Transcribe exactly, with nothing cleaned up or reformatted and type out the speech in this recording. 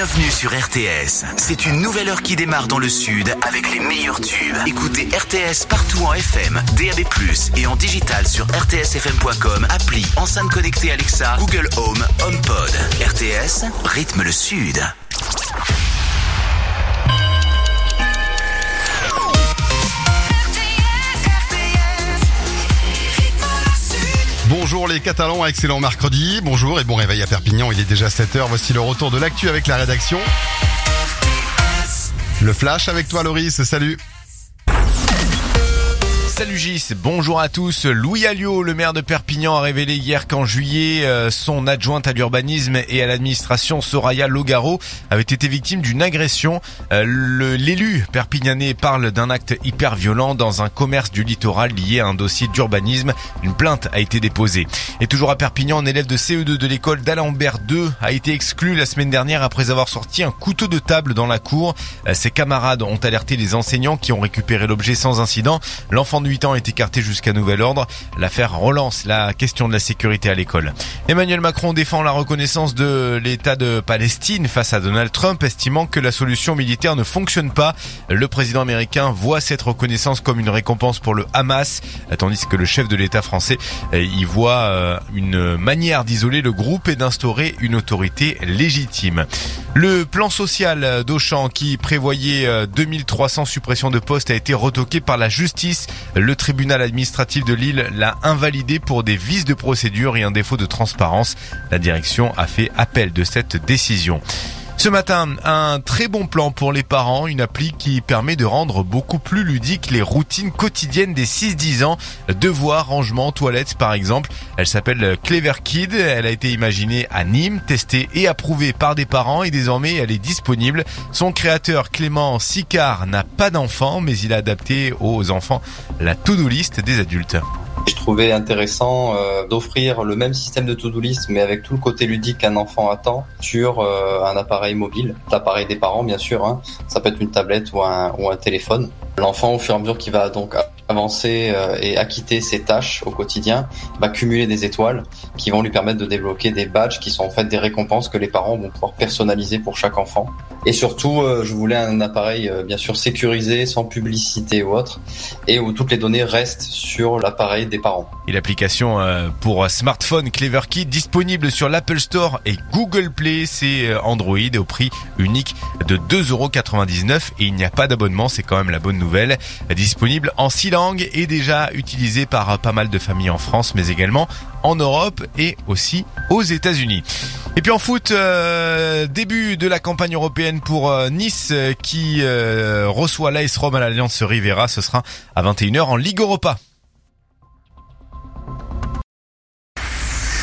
Bienvenue sur R T S. C'est une nouvelle heure qui démarre dans le sud avec les meilleurs tubes. Écoutez R T S partout en F M, D A B plus, et en digital sur r t s f m point com, appli, enceinte connectée Alexa, Google Home, HomePod. R T S, rythme le sud. Bonjour les Catalans, excellent mercredi, bonjour et bon réveil à Perpignan, il est déjà sept heures, voici le retour de l'actu avec la rédaction. Le flash avec toi Loris, salut. Salut Gis, bonjour à tous. Louis Alliot, le maire de Perpignan, a révélé hier qu'en juillet, euh, son adjointe à l'urbanisme et à l'administration, Soraya Logaro, avait été victime d'une agression. Euh, le, l'élu perpignanais parle d'un acte hyper violent dans un commerce du littoral lié à un dossier d'urbanisme. Une plainte a été déposée. Et toujours à Perpignan, un élève de C E deux de l'école d'Alembert deux a été exclu la semaine dernière après avoir sorti un couteau de table dans la cour. Euh, ses camarades ont alerté les enseignants qui ont récupéré l'objet sans incident. L'enfant de huit ans est écarté jusqu'à nouvel ordre. L'affaire relance la question de la sécurité à l'école. Emmanuel Macron défend la reconnaissance de l'État de Palestine face à Donald Trump, estimant que la solution militaire ne fonctionne pas. Le président américain voit cette reconnaissance comme une récompense pour le Hamas, tandis que le chef de l'État français y voit une manière d'isoler le groupe et d'instaurer une autorité légitime. Le plan social d'Auchan qui prévoyait deux mille trois cents suppressions de postes a été retoqué par la justice. Le tribunal administratif de Lille l'a invalidé pour des vices de procédure et un défaut de transparence. La direction a fait appel de cette décision. Ce matin, un très bon plan pour les parents, une appli qui permet de rendre beaucoup plus ludiques les routines quotidiennes des six dix ans. Devoirs, rangement, toilettes par exemple. Elle s'appelle Clever Kid, elle a été imaginée à Nîmes, testée et approuvée par des parents et désormais elle est disponible. Son créateur Clément Sicard n'a pas d'enfant mais il a adapté aux enfants la to-do list des adultes. Je trouvais intéressant euh, d'offrir le même système de to-do list mais avec tout le côté ludique qu'un enfant attend sur euh, un appareil mobile, l'appareil des parents bien sûr, hein. Ça peut être une tablette ou un, ou un téléphone. L'enfant au fur et à mesure qu'il va donc avancer euh, et acquitter ses tâches au quotidien va cumuler des étoiles qui vont lui permettre de débloquer des badges qui sont en fait des récompenses que les parents vont pouvoir personnaliser pour chaque enfant. Et surtout, euh, je voulais un appareil euh, bien sûr sécurisé, sans publicité ou autre, et où toutes les données restent sur l'appareil des parents. Et l'application euh, pour smartphone Clever Kid disponible sur l'Apple Store et Google Play, c'est Android au prix unique de deux euros quatre-vingt-dix-neuf et il n'y a pas d'abonnement, c'est quand même la bonne nouvelle. Disponible en six langues et déjà utilisé par pas mal de familles en France, mais également en Europe et aussi aux États-Unis. Et puis en foot, euh, début de la campagne européenne pour euh, Nice euh, qui euh, reçoit l'A S Rome à l'Alliance Rivera. Ce sera à vingt et une heures en Ligue Europa.